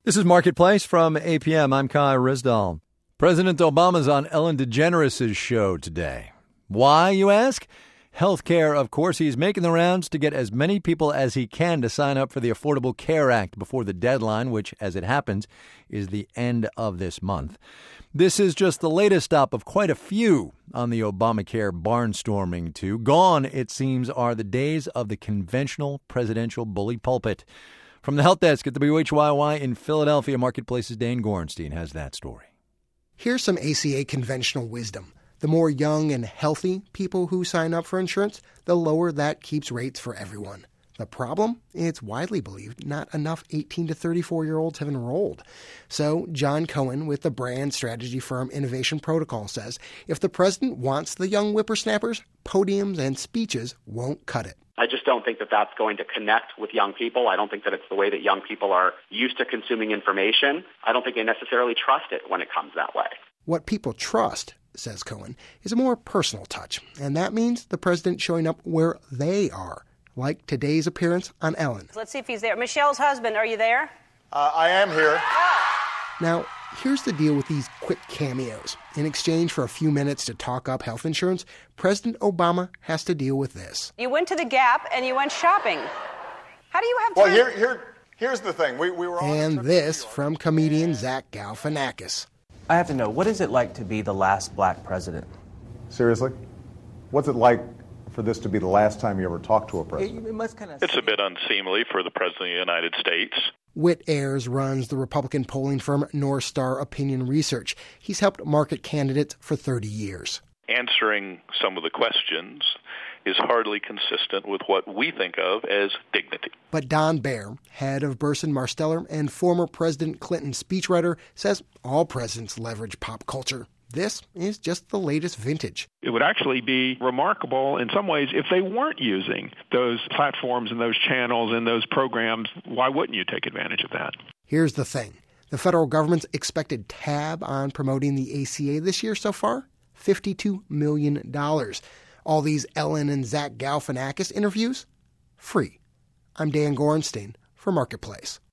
This is Marketplace from APM. I'm Kai Rizdal. President Obama's on Ellen DeGeneres' show today. Why, you ask? Healthcare, of course. He's making the rounds to get as many people as he can to sign up for the Affordable Care Act before the deadline, which, as it happens, is the end of this month. This is just the latest stop of quite a few on the Obamacare barnstorming too. Gone, it seems, are the days of the conventional presidential bully pulpit. From the Health Desk at the WHYY in Philadelphia, Marketplace's Dane Gorenstein has that story. Here's some ACA conventional wisdom. The more young and healthy people who sign up for insurance, the lower that keeps rates for everyone. The problem? It's widely believed not enough 18 to 34-year-olds have enrolled. So John Cohen with the brand strategy firm Innovation Protocol says if the president wants the young whippersnappers, podiums and speeches won't cut it. I just don't think that that's going to connect with young people. I don't think that it's the way that young people are used to consuming information. I don't think they necessarily trust it when it comes that way. What people trust, says Cohen, is a more personal touch. And that means the president showing up where they are, like today's appearance on Ellen. Let's see if he's there. Michelle's husband, are you there? I am here. Now, here's the deal with these quick cameos. In exchange for a few minutes to talk up health insurance, President Obama has to deal with this. You went to the Gap and you went shopping. How do you have time? Well, here's the thing. We were on and this from comedian Zach Galifianakis. I have to know, what is it like to be the last black president? Seriously? What's it like for this to be the last time you ever talked to a president? It's a bit unseemly for the President of the United States. Whit Ayers runs the Republican polling firm North Star Opinion Research. He's helped market candidates for 30 years. Answering some of the questions is hardly consistent with what we think of as dignity. But Don Baer, head of Burson Marsteller and former President Clinton speechwriter, says all presidents leverage pop culture. This is just the latest vintage. It would actually be remarkable in some ways if they weren't using those platforms and those channels and those programs. Why wouldn't you take advantage of that? Here's the thing. The federal government's expected tab on promoting the ACA this year so far, $52 million. All these Ellen and Zach Galifianakis interviews, free. I'm Dan Gorenstein for Marketplace.